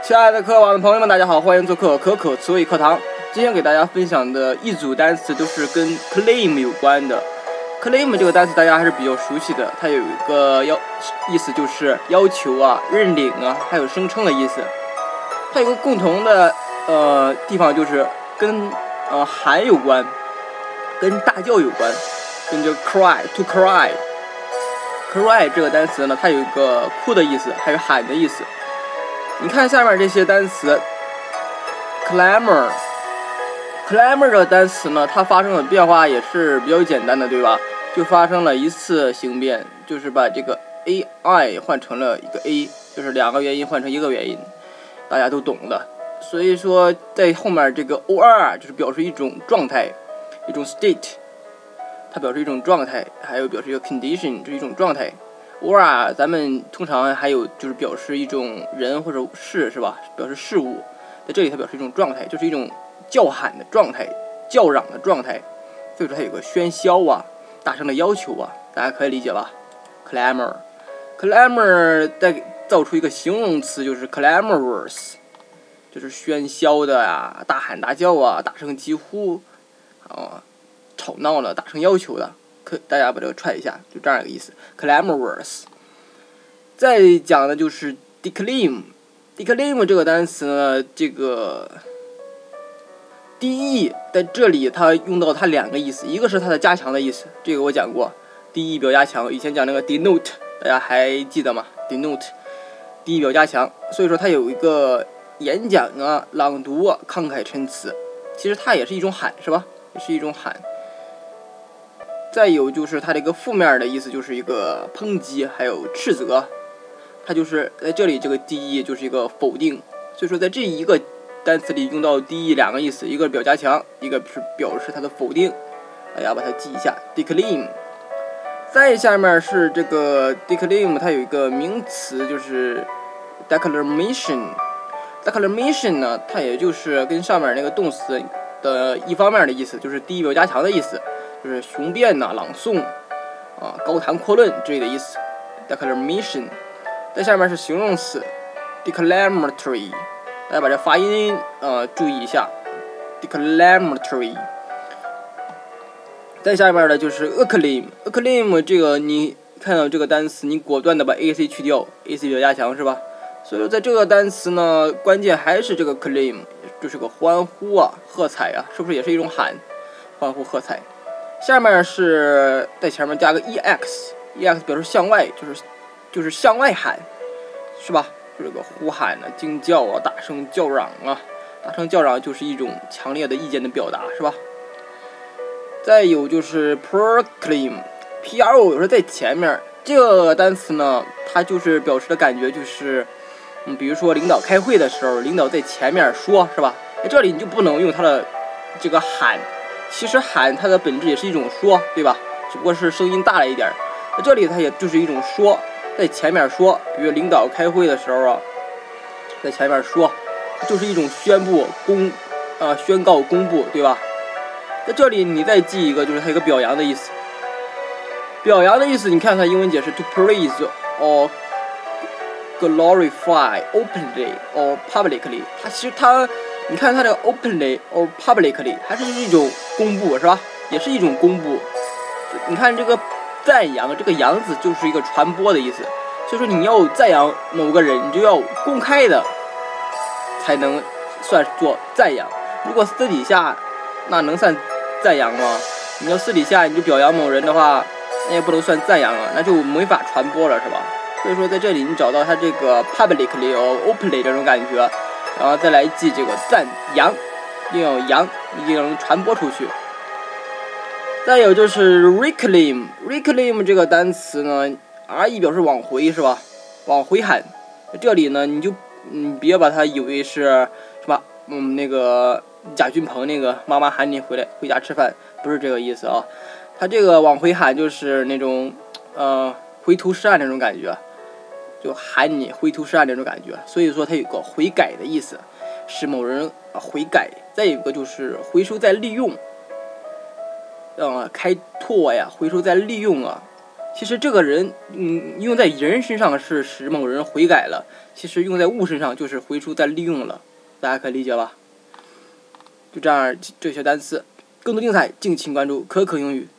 亲爱的课网的朋友们，大家好，欢迎做客可可词汇课堂。今天给大家分享的一组单词都是跟 claim 有关的。claim 这个单词大家还是比较熟悉的，它有一个意思就是要求啊、认领啊，还有声称的意思。它有个共同的地方就是跟喊有关，跟大叫有关，跟这个 cry to cry 这个单词呢，它有一个哭的意思，还有喊的意思。你看下面这些单词 clamor 这个单词呢，它发生的变化也是比较简单的，对吧？就发生了一次形变，就是把这个 ai 换成了一个 a， 就是两个元音换成一个元音，大家都懂的。所以说在后面这个 or 就是表示一种状态，一种 state， 它表示一种状态，还有表示一个 condition， 这是一种状态。or 咱们通常还有就是表示一种人或者事，是吧？表示事物，在这里它表示一种状态，就是一种叫喊的状态，叫嚷的状态。所以说它有个喧嚣啊，大声的要求啊，大家可以理解吧 ？clamor 再造出一个形容词，就是 clamorous， 就是喧嚣的啊，大喊大叫啊，大声疾呼啊，吵闹的，大声要求的。大家把这个踹一下，就这样一个意思 clamorous。 再讲的就是 declaim 这个单词呢，这个 de 在这里它用到它两个意思，一个是它的加强的意思，这个我讲过 de 表加强，以前讲那个 denote 大家还记得吗？ denote de 表加强，所以说它有一个演讲啊、朗读啊、慷慨陈词，其实它也是一种喊，是吧？也是一种喊。再有就是它这个负面的意思，就是一个抨击，还有斥责。它就是在这里这个 de 就是一个否定，所以说在这一个单词里用到 de 两个意思，一个表加强，一个是表示它的否定，大家把它记一下 declaim。 再下面是这个 declaim， 它有一个名词就是 declamation 呢，它也就是跟上面那个动词的一方面的意思，就是 de 表加强的意思，就是雄辩呐、朗诵啊、高谈阔论之类的意思 declamation。 在下面是形容词 declamatory， 大家把这发音注意一下 declamatory。 在下面的就是 acclaim 这个你看到这个单词，你果断的把 ac 去掉， ac 表加强，是吧？所以说在这个单词呢，关键还是这个 claim， 就是个欢呼啊、喝彩啊，是不是也是一种喊？欢呼喝彩。下面是在前面加个 ex 表示向外，就是向外喊，是吧？这个呼喊啊、惊叫啊、大声叫嚷啊，大声叫嚷就是一种强烈的意见的表达，是吧？再有就是 proclaim pro 有时候在前面，这个单词呢，它就是表示的感觉就是比如说领导开会的时候，领导在前面说，是吧？在这里你就不能用它的这个喊，其实喊它的本质也是一种说，对吧？只不过是声音大了一点。在这里它也就是一种说，在前面说，比如领导开会的时候啊，在前面说，就是一种宣告公布，对吧？在这里你再记一个，就是它一个表扬的意思。表扬的意思，你看它英文解释 to praise or glorify openly or publicly， 它其实你看它这个 openly or publicly， 还是一种公布，是吧？也是一种公布。你看这个赞扬，这个扬字就是一个传播的意思，所以说你要赞扬某个人，你就要公开的才能算作赞扬。如果私底下，那能算赞扬吗？你要私底下你就表扬某人的话，那也不能算赞扬啊，那就没法传播了，是吧？所以说在这里你找到它这个 publicly or openly 这种感觉，然后再来记这个赞扬，一定要扬，一定要能传播出去。再有就是 reclaim 这个单词呢 ，re 表示往回，是吧？往回喊。这里呢，你就别把它以为是什么那个贾俊鹏那个妈妈喊你回家吃饭，不是这个意思啊。他这个往回喊就是那种回头是岸那种感觉，就喊你回头是岸那种感觉。所以说它有个悔改的意思，使某人悔改。再有一个就是回收再利用。开拓呀，回收再利用啊， 其实这个人，用在人身上是使某人悔改了，其实用在物身上就是回收再利用了，大家可以理解吧？就这样，这些单词更多精彩，敬请关注可可英语。